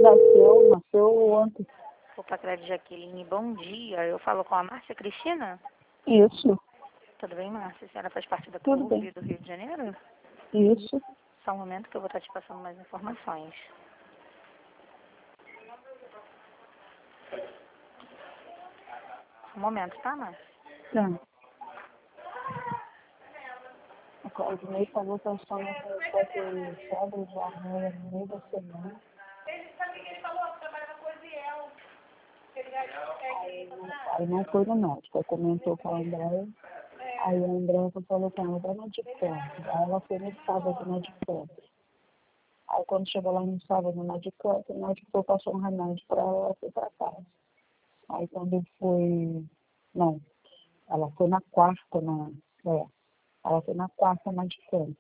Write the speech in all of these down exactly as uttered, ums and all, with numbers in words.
nasceu, nasceu ontem. Opa, Crédito Jaqueline, bom dia. Eu falo com a Márcia Cristina? Isso, Tudo bem, Márcia? A senhora faz parte da tudo clube bem. do Rio de Janeiro? Isso. Só um momento que eu vou estar te passando mais informações. Um momento, tá, Márcia? Tá. A Claudinei falou que a só não vai ter quebra de arranha no meio da semana. Aí não, aí não foi no médico. Aí comentou com a Andréia. Aí a Andréia falou com ela, vai na de campo. Aí ela foi no sábado na de campo. Aí quando chegou lá no sábado na de campo, o médico foi passar um remédio para ela, ela foi para casa. Aí quando foi. Não, ela foi na quarta, na. É, ela foi na quarta na de campo.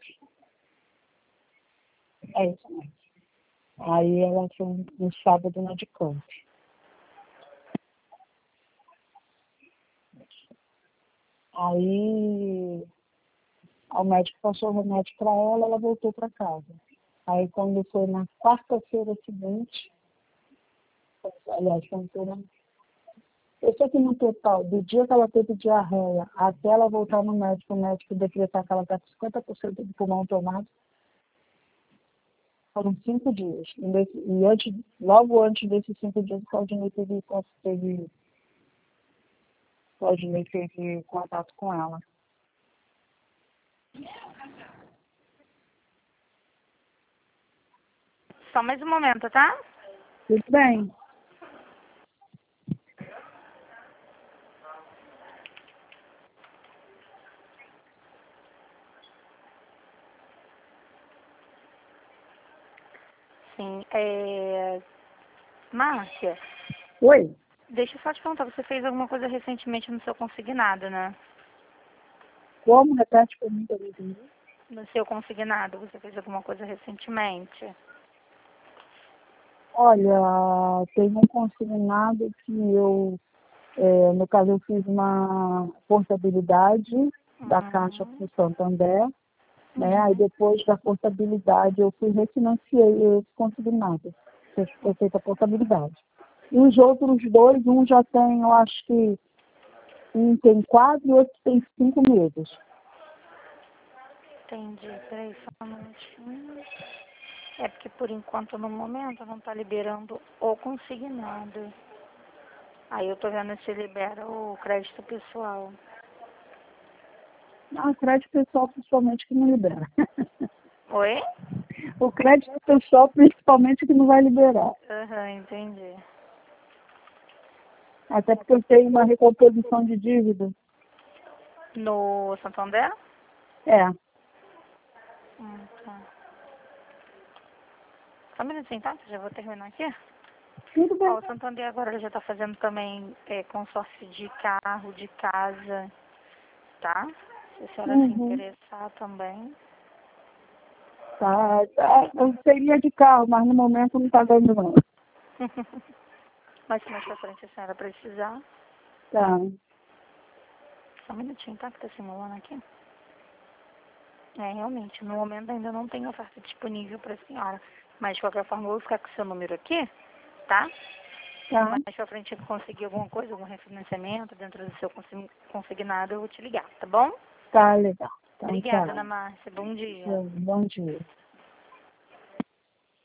É isso mesmo. Aí ela foi no sábado na de campo. Aí o médico passou o remédio para ela, ela voltou para casa. Aí quando foi na quarta-feira seguinte, aliás, quando foi na... Eu sei que no total, do dia que ela teve diarreia até ela voltar no médico, o médico decretar que ela está com cinquenta por cento de pulmão tomado, foram cinco dias. E, nesse, e antes, logo antes desses cinco dias, o Claudinei teve, teve, Claudinei teve contato com ela. Só mais um momento, tá? Tudo bem. Sim, é... Márcia, Oi? deixa eu só te perguntar, você fez alguma coisa recentemente no seu consignado, né? Como? Repete para mim, que eu não entendi. No seu consignado, você fez alguma coisa recentemente? Olha, tem um consignado que eu, é, no caso, eu fiz uma portabilidade da Caixa Uhum. para o Santander, né? Aí Uhum. depois da portabilidade eu fui refinanciei esse consignado, foi feita a portabilidade. E os outros dois, um já tem, eu acho que um tem quatro e outro tem cinco meses. Entendi. Peraí, só um minutinho. É porque por enquanto, no momento, não está liberando o consignado. Aí eu tô vendo se libera o crédito pessoal. Ah, crédito pessoal principalmente que não libera. Oi? O crédito pessoal principalmente que não vai liberar. Aham, entendi. Até porque eu tenho uma recomposição de dívida. No Santander? É. Hum, tá. Só um minutinho, tá? Já vou terminar aqui. Tudo bem. Ó, o Santander agora ele já tá fazendo também é, consórcio de carro, de casa, tá? Se a senhora se Uhum. interessar também. Tá, tá. Eu teria de carro, mas no momento não está dando não. Mas se mais pra frente a senhora precisar. Tá. Só um minutinho, tá? Que tá simulando aqui. É, realmente, no momento ainda não tem oferta disponível pra senhora. Mas de qualquer forma eu vou ficar com o seu número aqui, tá? Tá. Mais pra frente eu conseguir alguma coisa, algum refinanciamento dentro do seu consi- consignado, eu vou te ligar, tá bom? Tá legal. Então, Obrigada, tchau. Ana Márcia. Bom dia. Bom dia.